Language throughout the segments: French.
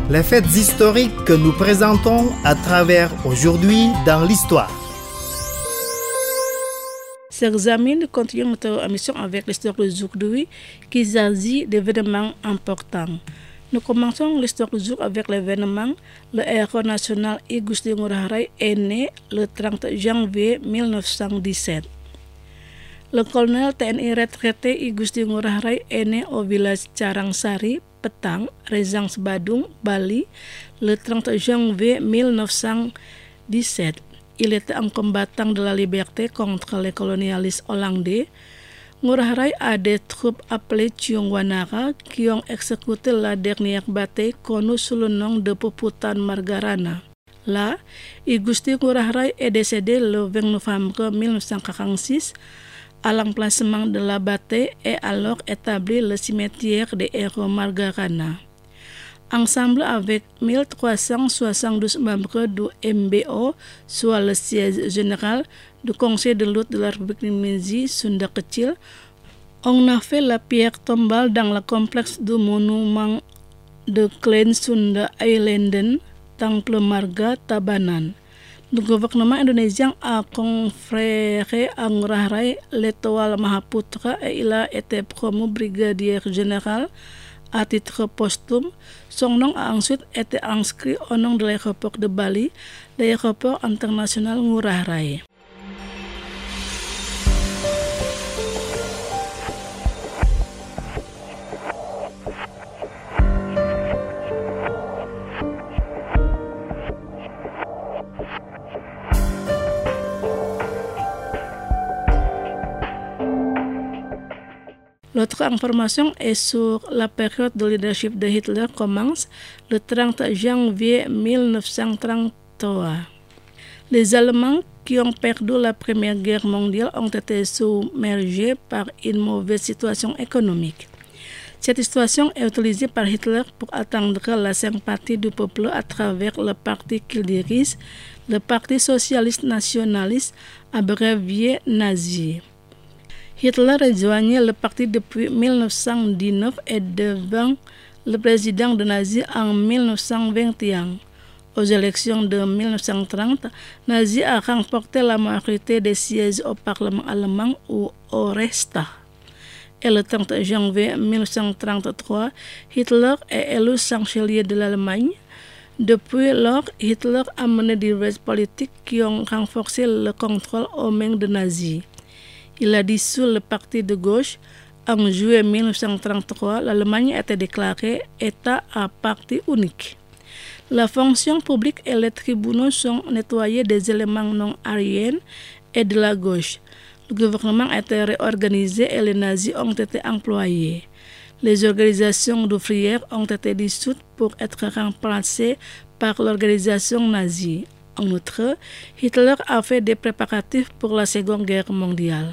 Les faits historiques que nous présentons à travers aujourd'hui dans l'histoire. Chers amis, nous continuons notre émission avec l'histoire d'aujourd'hui qui s'agit d'événements importants. Nous commençons l'histoire du jour avec l'événement. Le héros national Igusti Ngurah Rai est né le 30 janvier 1917. Le colonel TNI retraité Igusti Ngurah Rai est né au village Carangsari, Petang, région Badung, Bali, le 30 janvier 1917. Il était un combattant de la liberté contre les colonialistes hollandais. Ngurah Rai a des troupes appelées Tiongwanara qui ont exécuté la dernière bataille connue sous le nom de Puputan Margarana. Là, Igusti Ngurah Rai est décédé le 20 novembre 1946. À l'emplacement de la bataille est alors établi le cimetière des héros Margarana. Ensemble avec 1372 membres du MBO, soit le siège général du Conseil de lutte de la République Indonésie, Sunda Kecil, on a fait la pierre tombale dans le complexe du monument de Klein Sunda Eilanden, Temple Marga, Tabanan. Le gouvernement indonésien a conféré à Ngurah Rai l'étoile Mahaputra et il a été promu brigadier général à titre posthume. Son nom a ensuite été inscrit au nom de l'aéroport de Bali, l'aéroport international Ngurah Rai. L'autre information est sur la période de leadership de Hitler commence le 30 janvier 1933. Les Allemands qui ont perdu la Première Guerre mondiale ont été submergés par une mauvaise situation économique. Cette situation est utilisée par Hitler pour atteindre la sympathie du peuple à travers le parti qu'il dirige, le Parti socialiste nationaliste, abrévié nazi. Hitler rejoignait le parti depuis 1919 et devint le président de Nazi en 1921. Aux élections de 1930, Nazi a remporté la majorité des sièges au Parlement allemand ou au Reichstag. Et le 30 janvier 1933, Hitler est élu chancelier de l'Allemagne. Depuis lors, Hitler a mené diverses politiques qui ont renforcé le contrôle aux mains de Nazi. Il a dissous le parti de gauche. En juillet 1933, l'Allemagne a été déclarée État à parti unique. La fonction publique et les tribunaux sont nettoyés des éléments non ariens et de la gauche. Le gouvernement a été réorganisé et les nazis ont été employés. Les organisations d'ouvrières ont été dissoutes pour être remplacées par l'organisation nazie. En outre, Hitler a fait des préparatifs pour la Seconde Guerre mondiale.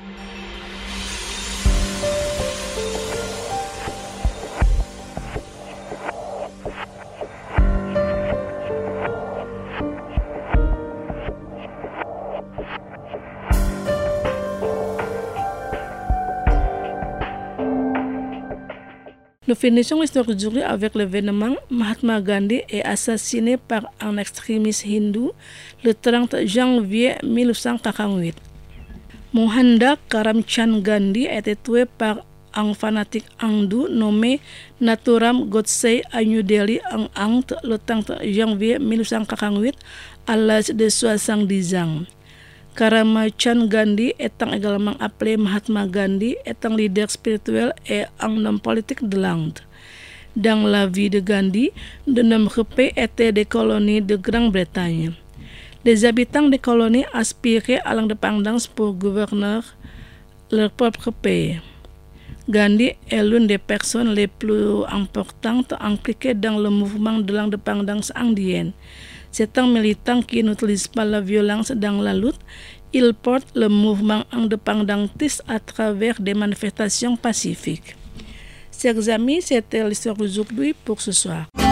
Nous finissons l'histoire d'aujourd'hui avec l'événement. Mahatma Gandhi est assassiné par un extrémiste hindou le 30 janvier 1948. Mohandas Karamchand Gandhi a été tué par un fanatique hindou nommé Nathuram Godse à New Delhi en Inde le 30 janvier 1948 à l'âge de 70 ans. Karamchand Gandhi, étant également appelé Mahatma Gandhi, est un leader spirituel et un homme politique de l'Inde. Dans la vie de Gandhi, de nombreux pays étaient des colonies de Grande-Bretagne. Les habitants des colonies aspiraient à l'indépendance pour gouverner leur propre pays. Gandhi est l'une des personnes les plus importantes impliquées dans le mouvement de l'indépendance indienne. C'est un militant qui n'utilise pas la violence dans la lutte. Il porte le mouvement indépendantiste à travers des manifestations pacifiques. Chers amis, c'était l'histoire d'aujourd'hui pour ce soir.